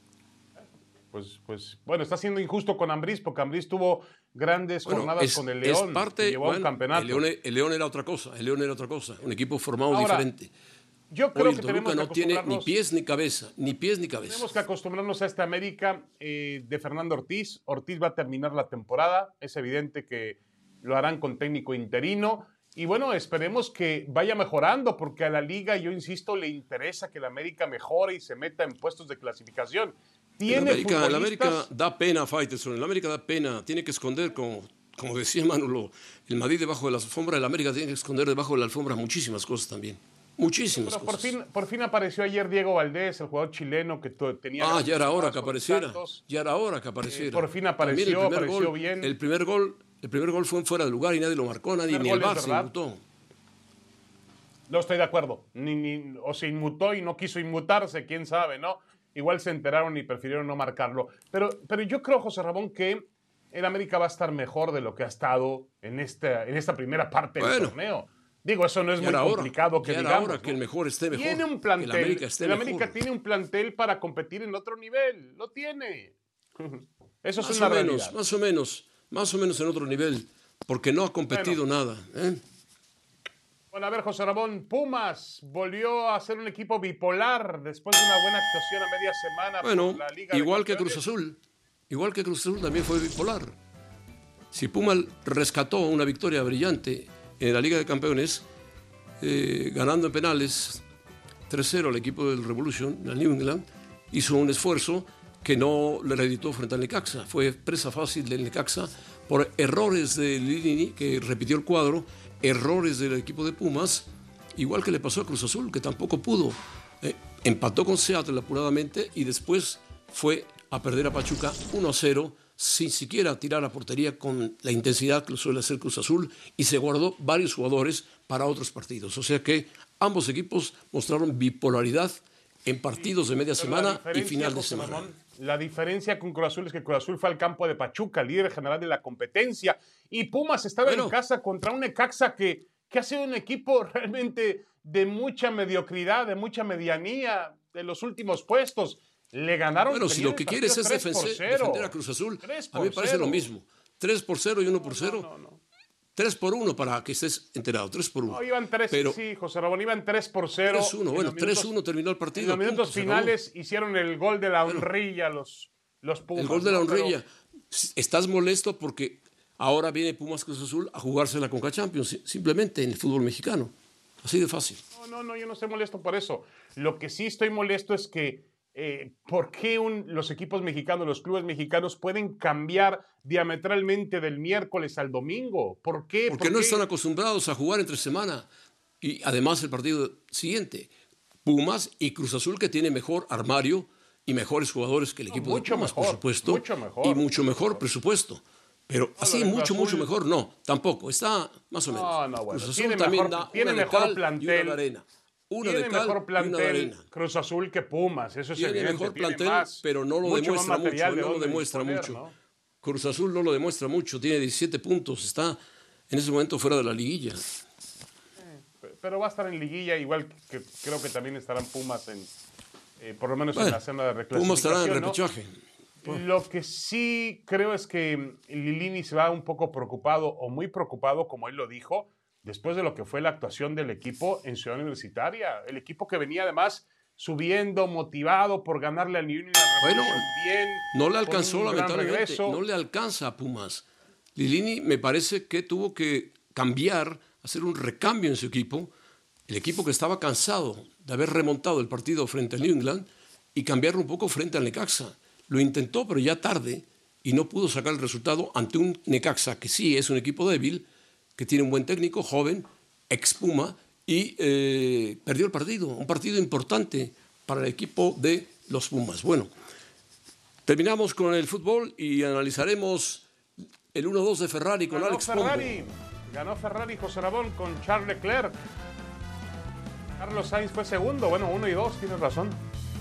Pues bueno, está siendo injusto con Ambriz porque Ambriz tuvo grandes jornadas con el León. Llevó un campeonato. El León era otra cosa. Un equipo formado diferente. Yo creo que Toluca no tiene ni pies ni cabeza. Tenemos que acostumbrarnos a esta América de Fernando Ortiz. Ortiz va a terminar la temporada. Es evidente que lo harán con técnico interino. Y bueno, esperemos que vaya mejorando porque a la liga, yo insisto, le interesa que la América mejore y se meta en puestos de clasificación. El América da pena, Faitelson. El América da pena. Tiene que esconder, como decía Manolo, el Madrid debajo de la alfombra. El América tiene que esconder debajo de la alfombra muchísimas cosas también. Muchísimas cosas. Por fin apareció ayer Diego Valdés, el jugador chileno que tenía... ya era hora que apareciera. Por fin apareció bien. El primer gol fue fuera de lugar y nadie lo marcó, ni el VAR se inmutó. No estoy de acuerdo. O se inmutó y no quiso inmutarse, quién sabe, ¿no? Igual se enteraron y prefirieron no marcarlo. Pero yo creo, José Ramón, que el América va a estar mejor de lo que ha estado en esta primera parte del torneo. Digo, eso no es muy complicado que digamos. Ahora que el mejor esté mejor. Tiene un plantel. El América tiene un plantel para competir en otro nivel. Lo tiene. Eso es una realidad. Más o menos en otro nivel, porque no ha competido nada. Bueno, a ver, José Ramón, Pumas volvió a ser un equipo bipolar después de una buena actuación a media semana por la Liga igual que Cruz Azul. Igual que Cruz Azul también fue bipolar. Si Pumas rescató una victoria brillante en la Liga de Campeones, ganando en penales 3-0 al equipo del Revolution, al New England, hizo un esfuerzo que no le reeditó frente al Necaxa. Fue presa fácil del Necaxa por errores de Lilini, que repitió el cuadro, errores del equipo de Pumas, igual que le pasó a Cruz Azul, que tampoco pudo. Empató con Seattle apuradamente y después fue a perder a Pachuca 1-0, sin siquiera tirar a portería con la intensidad que suele hacer Cruz Azul, y se guardó varios jugadores para otros partidos. O sea que ambos equipos mostraron bipolaridad en partidos de media semana y final de semana. La diferencia con Cruz Azul es que Cruz Azul fue al campo de Pachuca, líder general de la competencia, y Pumas estaba en casa contra un Necaxa que ha sido un equipo realmente de mucha mediocridad, de mucha medianía de los últimos puestos. Le ganaron. Bueno, si lo que quieres es defender a Cruz Azul, a mí me parece lo mismo. 3-0 y 1-0. No. 3-1 para que estés enterado. 3-1. No, iban 3, sí, José Ramón, iban 3-0. 3-1, bueno, 3-1 terminó el partido. En los minutos finales hicieron el gol de la honrilla los Pumas. El gol de la honrilla. Estás molesto porque ahora viene Pumas Cruz Azul a jugarse la Conca Champions, simplemente en el fútbol mexicano. Así de fácil. No, yo no estoy molesto por eso. Lo que sí estoy molesto es que ¿por qué los equipos mexicanos, los clubes mexicanos pueden cambiar diametralmente del miércoles al domingo? ¿Por qué? Porque no están acostumbrados a jugar entre semana. Y además el partido siguiente, Pumas y Cruz Azul, que tiene mejor armario y mejores jugadores que el equipo de Pumas, por supuesto. Mucho mejor. Y mucho mejor presupuesto. Pero así mucho mejor, no, tampoco. Está más o menos. No, bueno. Cruz Azul también da tiene una mejor de cal plantel. y una de arena. Tiene mejor plantel Cruz Azul que Pumas, eso es evidente. Tiene mejor plantel, pero no lo demuestra mucho. No lo demuestra mucho. ¿No? Cruz Azul no lo demuestra mucho, tiene 17 puntos, está en ese momento fuera de la liguilla. Pero va a estar en liguilla, igual que creo que también estarán Pumas, por lo menos en la zona de reclasificación. Pumas estará en repechaje. Lo que sí creo es que Lilini se va un poco preocupado, o muy preocupado, como él lo dijo, después de lo que fue la actuación del equipo en Ciudad Universitaria. El equipo que venía además subiendo, motivado por ganarle al New England. Bueno, bien, no le alcanzó lamentablemente, no le alcanza a Pumas. Lilini me parece que tuvo que cambiar, hacer un recambio en su equipo, el equipo que estaba cansado de haber remontado el partido frente al New England, y cambiarlo un poco frente al Necaxa. Lo intentó, pero ya tarde, y no pudo sacar el resultado ante un Necaxa que sí es un equipo débil, que tiene un buen técnico, joven, ex Puma, y perdió el partido, un partido importante para el equipo de los Pumas. Bueno, terminamos con el fútbol y analizaremos el 1-2 de Ferrari con Alex Pombo. Ganó Ferrari, José Ramón, con Charles Leclerc. Carlos Sainz fue segundo, 1 y 2, tienes razón.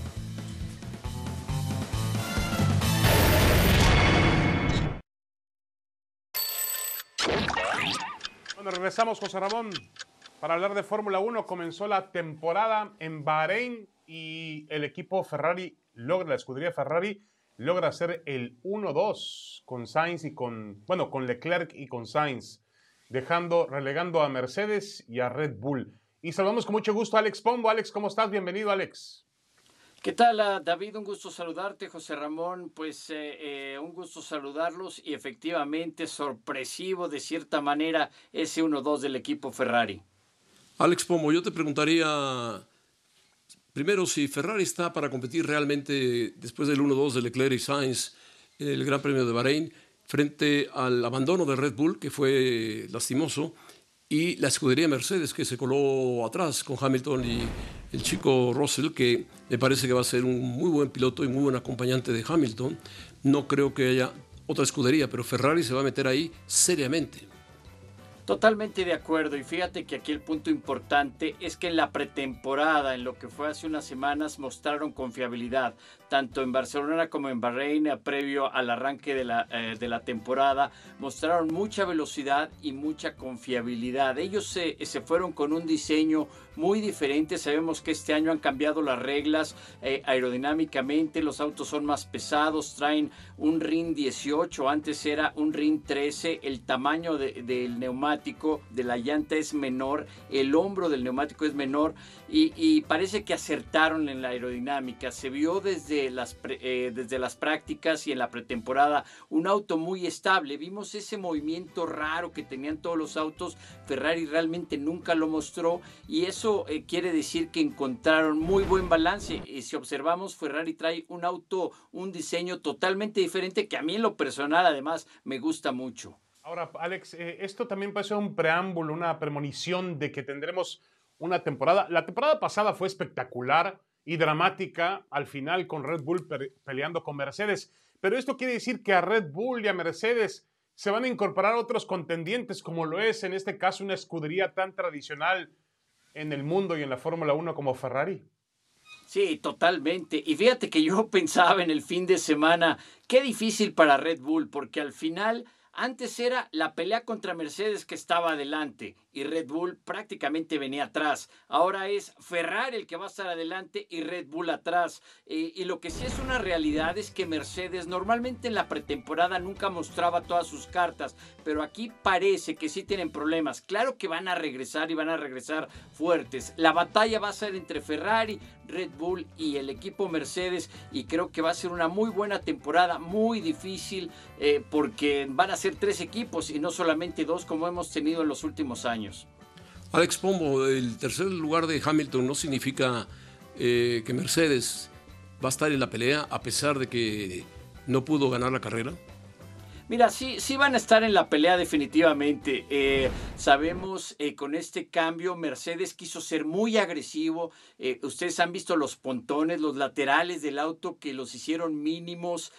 Bueno, regresamos, José Ramón, para hablar de Fórmula 1. Comenzó la temporada en Bahrein y el equipo Ferrari la escudería Ferrari logra hacer el 1-2 con Sainz y con Leclerc y con Sainz, relegando a Mercedes y a Red Bull. Y saludamos con mucho gusto a Alex Pombo. Alex, ¿cómo estás? Bienvenido, Alex. ¿Qué tal, David? Un gusto saludarte, José Ramón. Pues un gusto saludarlos y efectivamente sorpresivo de cierta manera ese 1-2 del equipo Ferrari. Alex Pombo, yo te preguntaría primero si Ferrari está para competir realmente después del 1-2 de Leclerc y Sainz, el Gran Premio de Bahrein, frente al abandono de Red Bull, que fue lastimoso, y la escudería Mercedes, que se coló atrás con Hamilton y el chico Russell, que me parece que va a ser un muy buen piloto y muy buen acompañante de Hamilton. No creo que haya otra escudería, pero Ferrari se va a meter ahí seriamente. Totalmente de acuerdo, y fíjate que aquí el punto importante es que en la pretemporada, en lo que fue hace unas semanas, mostraron confiabilidad, tanto en Barcelona como en Bahrein, previo al arranque de la temporada, mostraron mucha velocidad y mucha confiabilidad. Ellos se fueron con un diseño muy diferente. Sabemos que este año han cambiado las reglas aerodinámicamente, los autos son más pesados, traen un RIN 18, antes era un RIN 13, el tamaño del neumático de la llanta es menor, el hombro del neumático es menor y parece que acertaron en la aerodinámica. Se vio desde las prácticas y en la pretemporada un auto muy estable. Vimos ese movimiento raro que tenían todos los autos. Ferrari realmente nunca lo mostró y eso quiere decir que encontraron muy buen balance. Y si observamos, Ferrari trae un auto, un diseño totalmente diferente que a mí en lo personal además me gusta mucho. Ahora, Alex, esto también puede ser un preámbulo, una premonición de que tendremos una temporada. La temporada pasada fue espectacular y dramática al final con Red Bull peleando con Mercedes. Pero esto quiere decir que a Red Bull y a Mercedes se van a incorporar otros contendientes, como lo es en este caso una escudería tan tradicional en el mundo y en la Fórmula 1 como Ferrari. Sí, totalmente. Y fíjate que yo pensaba en el fin de semana, qué difícil para Red Bull, porque al final antes era la pelea contra Mercedes que estaba adelante y Red Bull prácticamente venía atrás. Ahora es Ferrari el que va a estar adelante y Red Bull atrás. Y lo que sí es una realidad es que Mercedes normalmente en la pretemporada nunca mostraba todas sus cartas, pero aquí parece que sí tienen problemas. Claro que van a regresar y van a regresar fuertes. La batalla va a ser entre Ferrari, Red Bull y el equipo Mercedes y creo que va a ser una muy buena temporada, muy difícil porque van a ser 3 equipos y no solamente 2 como hemos tenido en los últimos años. Alex Pombo, el tercer lugar de Hamilton no significa que Mercedes va a estar en la pelea a pesar de que no pudo ganar la carrera. Mira, sí van a estar en la pelea definitivamente. Sabemos con este cambio Mercedes quiso ser muy agresivo. Ustedes han visto los pontones, los laterales del auto que los hicieron mínimos.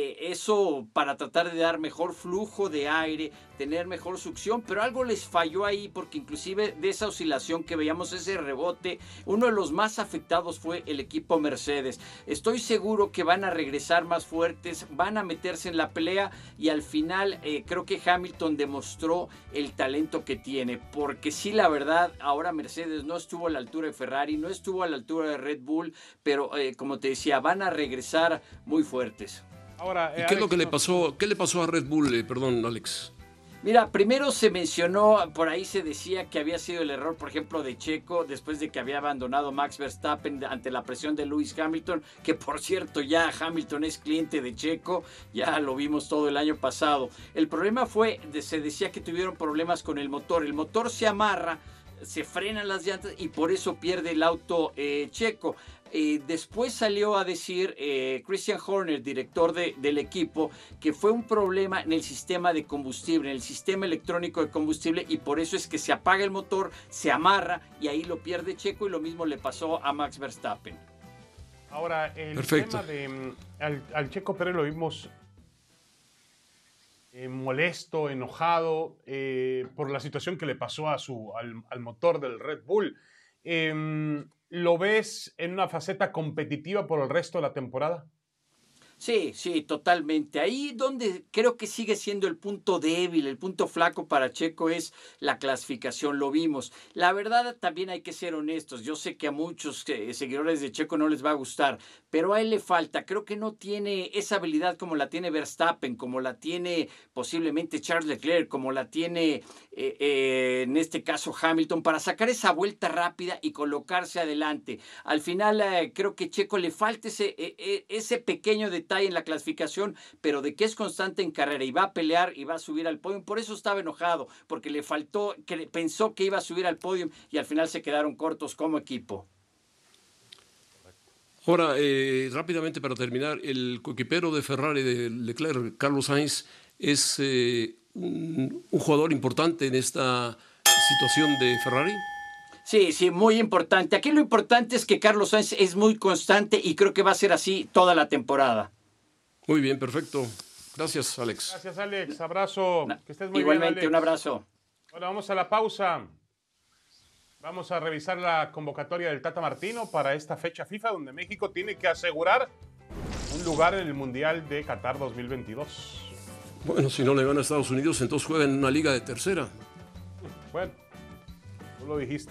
Eso para tratar de dar mejor flujo de aire, tener mejor succión, pero algo les falló ahí porque inclusive de esa oscilación que veíamos, ese rebote, uno de los más afectados fue el equipo Mercedes. Estoy seguro que van a regresar más fuertes, van a meterse en la pelea y al final creo que Hamilton demostró el talento que tiene, porque sí, la verdad, ahora Mercedes no estuvo a la altura de Ferrari, no estuvo a la altura de Red Bull, pero como te decía, van a regresar muy fuertes. Ahora, ¿y qué es lo que le pasó? ¿Qué le pasó a Red Bull? Perdón, Alex. Mira, primero se mencionó, por ahí se decía que había sido el error, por ejemplo, de Checo, después de que había abandonado Max Verstappen ante la presión de Lewis Hamilton, que por cierto ya Hamilton es cliente de Checo, ya lo vimos todo el año pasado. El problema fue, se decía que tuvieron problemas con el motor se amarra, se frenan las llantas y por eso pierde el auto Checo. Después salió a decir Christian Horner, director del equipo, que fue un problema en el sistema de combustible, en el sistema electrónico de combustible y por eso es que se apaga el motor, se amarra y ahí lo pierde Checo y lo mismo le pasó a Max Verstappen. Ahora, el Perfecto. tema de al Checo Pérez lo vimos molesto, enojado por la situación que le pasó al motor del Red Bull. ¿Lo ves en una faceta competitiva por el resto de la temporada? Sí, totalmente. Ahí donde creo que sigue siendo el punto débil, el punto flaco para Checo es la clasificación, lo vimos. La verdad también hay que ser honestos. Yo sé que a muchos seguidores de Checo no les va a gustar, pero a él le falta. Creo que no tiene esa habilidad como la tiene Verstappen, como la tiene posiblemente Charles Leclerc, como la tiene en este caso Hamilton, para sacar esa vuelta rápida y colocarse adelante. Al final creo que Checo le falta ese pequeño detalle en la clasificación, pero de que es constante en carrera y va a pelear y va a subir al podio. Por eso estaba enojado, porque le faltó, que pensó que iba a subir al podio y al final se quedaron cortos como equipo. Ahora, rápidamente para terminar, el coequipero de Ferrari de Leclerc, Carlos Sainz, es un jugador importante en esta situación de Ferrari. Sí, muy importante. Aquí lo importante es que Carlos Sainz es muy constante y creo que va a ser así toda la temporada. Muy bien, perfecto. Gracias, Alex. Gracias, Alex. Abrazo. Que estés muy Igualmente, bien, Alex. un abrazo. Bueno, vamos a la pausa. Vamos a revisar la convocatoria del Tata Martino para esta fecha FIFA, donde México tiene que asegurar un lugar en el Mundial de Qatar 2022. Bueno, si no le gana a Estados Unidos, entonces juega en una liga de tercera. Bueno, tú lo dijiste.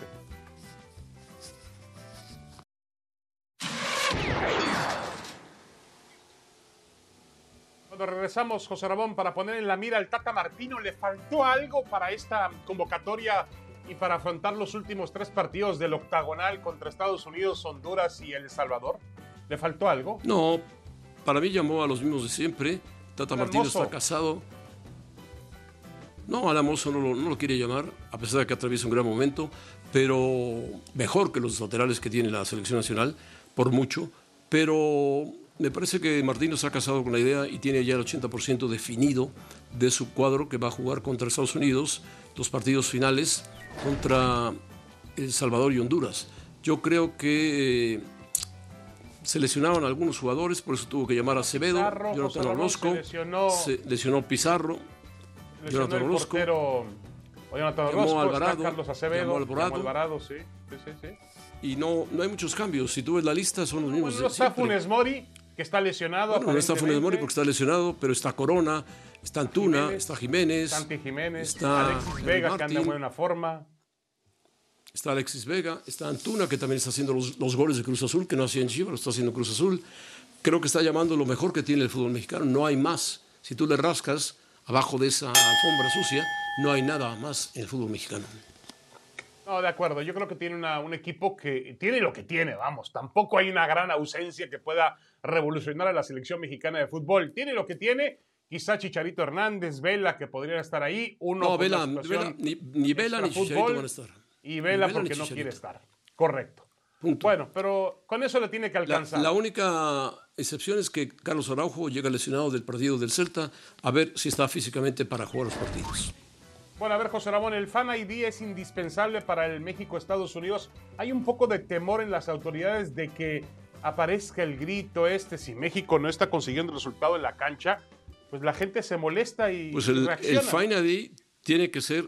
Cuando regresamos, José Ramón, para poner en la mira al Tata Martino, ¿le faltó algo para esta convocatoria y para afrontar los últimos 3 partidos del octagonal contra Estados Unidos, Honduras y El Salvador? ¿Le faltó algo? No, para mí llamó a los mismos de siempre. Tata Martino está casado. No, Alan Mozo no lo quiere llamar, a pesar de que atraviesa un gran momento, pero mejor que los laterales que tiene la selección nacional, por mucho. Pero me parece que Martino se ha casado con la idea y tiene ya el 80% definido de su cuadro que va a jugar contra Estados Unidos, 2 partidos finales contra El Salvador y Honduras. Yo creo que se lesionaron algunos jugadores, por eso tuvo que llamar a Acevedo, Jonathan Orozco, se lesionó Pizarro, Jonathan Orozco, llamó a Alvarado, Carlos Acevedo, llamó a Alvarado, sí. Y no hay muchos cambios. Si tú ves la lista, son los mismos. Bueno, no está Funes Mori, que está lesionado. Bueno, no está Funes Mori porque está lesionado, pero está Corona, está Antuna, está Jiménez, Santi Jiménez, está Alexis Vega, que anda en buena forma. Está Alexis Vega, está Antuna, que también está haciendo los goles de Cruz Azul, que no hacía en Chivas, lo está haciendo Cruz Azul. Creo que está llamando lo mejor que tiene el fútbol mexicano. No hay más. Si tú le rascas abajo de esa alfombra sucia, no hay nada más en el fútbol mexicano. No, de acuerdo. Yo creo que tiene un equipo que tiene lo que tiene, vamos. Tampoco hay una gran ausencia que pueda revolucionar a la selección mexicana de fútbol. Tiene lo que tiene. Quizá Chicharito Hernández, Vela, que podrían estar ahí. No, Vela, ni Vela ni Chicharito van a estar. Y Vela porque no quiere estar. Correcto. Punto. Bueno, pero con eso le tiene que alcanzar. La única excepción es que Carlos Araujo llega lesionado del partido del Celta, a ver si está físicamente para jugar los partidos. Bueno, a ver, José Ramón, el Fan ID es indispensable para el México-Estados Unidos. Hay un poco de temor en las autoridades de que aparezca el grito si México no está consiguiendo el resultado en la cancha, pues la gente se molesta y pues reacciona. El Fan ID tiene que ser...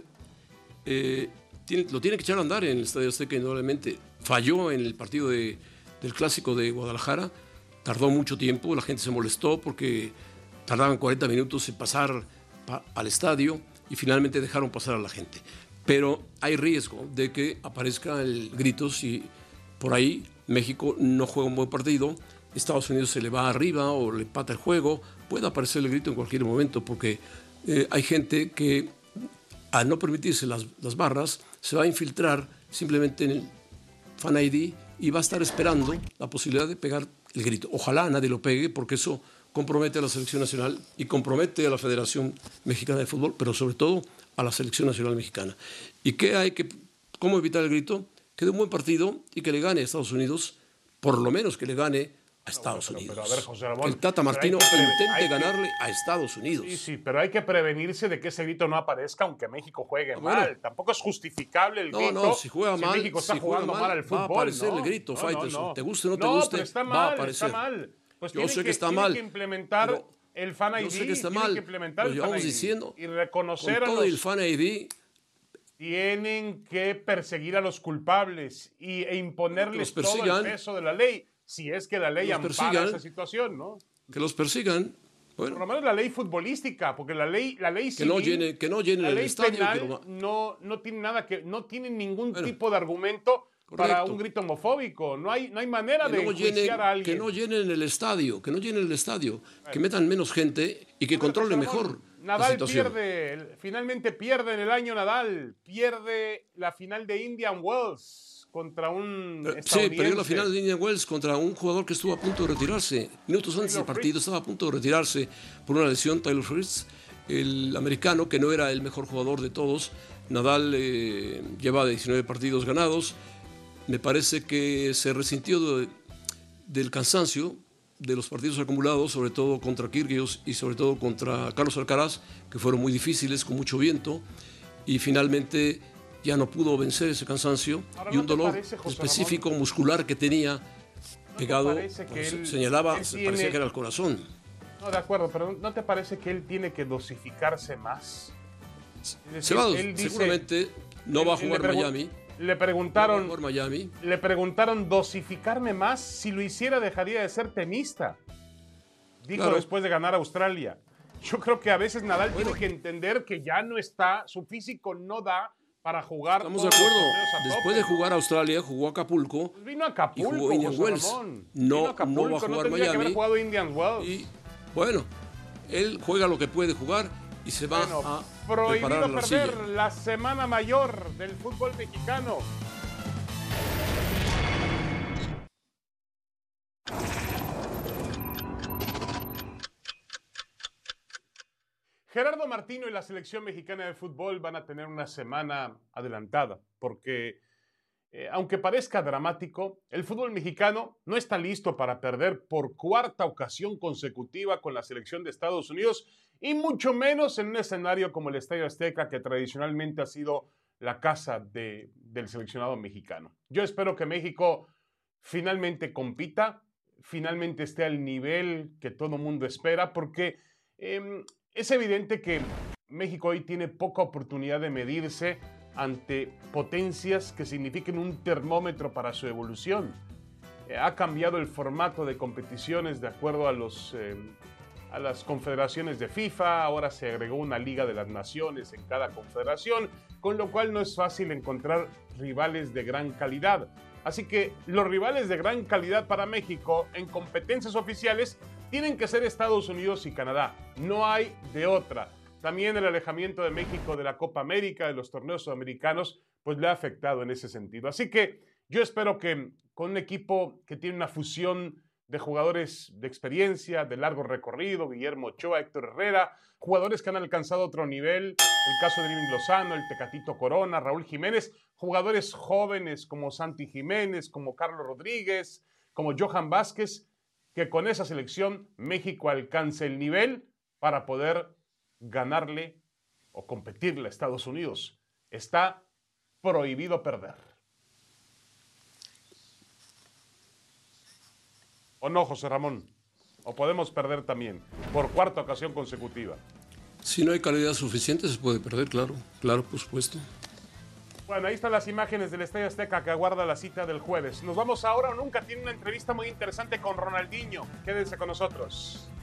lo tiene que echar a andar en el Estadio Azteca, indudablemente. Falló en el partido del Clásico de Guadalajara, tardó mucho tiempo, la gente se molestó porque tardaban 40 minutos en pasar al estadio y finalmente dejaron pasar a la gente. Pero hay riesgo de que aparezca el grito si por ahí México no juega un buen partido, Estados Unidos se le va arriba o le empata el juego, puede aparecer el grito en cualquier momento porque hay gente que al no permitirse las barras se va a infiltrar simplemente en el Fan ID y va a estar esperando la posibilidad de pegar el grito. Ojalá nadie lo pegue porque eso compromete a la selección nacional y compromete a la Federación Mexicana de Fútbol, pero sobre todo a la selección nacional mexicana. ¿Y cómo evitar el grito? Que dé un buen partido y que le gane a Estados Unidos, por lo menos que le gane a Estados Unidos. Pero a ver, José Ramón, que el Tata Martino intente ganarle a Estados Unidos. Sí, pero hay que prevenirse de que ese grito no aparezca aunque México juegue mal. Tampoco es justificable el grito. No, si juega mal, México está jugando mal al fútbol, va a aparecer el grito, Faitelson. Te guste o no te guste, pero está mal, va a aparecer. Está mal. Pues yo sé que está mal. Tiene que implementar el Fan ID. Yo sé que está mal. Lo llevamos diciendo. Y reconocer con todo el Fan ID. Tienen que perseguir a los culpables e imponerles todo el peso de la ley. Si es que la ley ampara esa situación, ¿no? Que los persigan. Bueno. Por lo menos la ley futbolística, porque la ley civil, que no llenen el estadio. Penal no tiene nada no tiene ningún tipo de argumento para un grito homofóbico. No hay manera de enjuiciar a alguien. Que no llenen el estadio, que metan menos gente y que controlen mejor. Nadal finalmente pierde en el año Nadal, pierde la final de Indian Wells contra un estadounidense. Sí, perdió la final de Indian Wells contra un jugador que estuvo a punto de retirarse. Minutos antes del partido estaba a punto de retirarse por una lesión, Taylor Fritz, el americano, que no era el mejor jugador de todos. Nadal lleva 19 partidos ganados. Me parece que se resintió del cansancio de los partidos acumulados, sobre todo contra Kyrgios y sobre todo contra Carlos Alcaraz, que fueron muy difíciles, con mucho viento, y finalmente ya no pudo vencer ese cansancio. Ahora, y un dolor específico muscular que tenía pegado, señalaba, parecía que era el corazón. No, de acuerdo, pero ¿no te parece que él tiene que dosificarse más? Se va, seguramente no va a jugar Miami. Le preguntaron, no va a jugar Miami. Le preguntaron dosificarme más, si lo hiciera dejaría de ser tenista. Dijo Claro. después de ganar a Australia. Yo creo que a veces Nadal tiene que entender que ya no está, su físico no da para jugar. Estamos de todos los acuerdo. torneos a Después tope. de jugar a Australia, jugó a Acapulco. Pues vino a Acapulco, y jugó Indian José Wells. Ramón. No, Vino a Acapulco, no va a jugar tendría que haber Miami. jugado Indian Wells. Y bueno, él juega lo que puede jugar y se va Bueno, a prohibido preparar la perder silla. la semana mayor del fútbol mexicano. Gerardo Martino y la selección mexicana de fútbol van a tener una semana adelantada, porque aunque parezca dramático, el fútbol mexicano no está listo para perder por cuarta ocasión consecutiva con la selección de Estados Unidos, y mucho menos en un escenario como el Estadio Azteca, que tradicionalmente ha sido la casa del seleccionado mexicano. Yo espero que México finalmente compita, finalmente esté al nivel que todo mundo espera, porque es evidente que México hoy tiene poca oportunidad de medirse ante potencias que signifiquen un termómetro para su evolución. Ha cambiado el formato de competiciones de acuerdo a las confederaciones de FIFA, ahora se agregó una Liga de las Naciones en cada confederación, con lo cual no es fácil encontrar rivales de gran calidad. Así que los rivales de gran calidad para México en competencias oficiales tienen que ser Estados Unidos y Canadá. No hay de otra. También el alejamiento de México de la Copa América, de los torneos sudamericanos, pues le ha afectado en ese sentido. Así que yo espero que con un equipo que tiene una fusión de jugadores de experiencia, de largo recorrido, Guillermo Ochoa, Héctor Herrera, jugadores que han alcanzado otro nivel, el caso de Irving Lozano, el Tecatito Corona, Raúl Jiménez, jugadores jóvenes como Santi Jiménez, como Carlos Rodríguez, como Johan Vázquez, que con esa selección México alcance el nivel para poder ganarle o competirle a Estados Unidos. Está prohibido perder. ¿O no, José Ramón? ¿O podemos perder también por cuarta ocasión consecutiva? Si no hay calidad suficiente, se puede perder, claro. Claro, por supuesto. Bueno, ahí están las imágenes del Estadio Azteca que aguarda la cita del jueves. Nos vamos ahora o nunca. Tiene una entrevista muy interesante con Ronaldinho. Quédense con nosotros.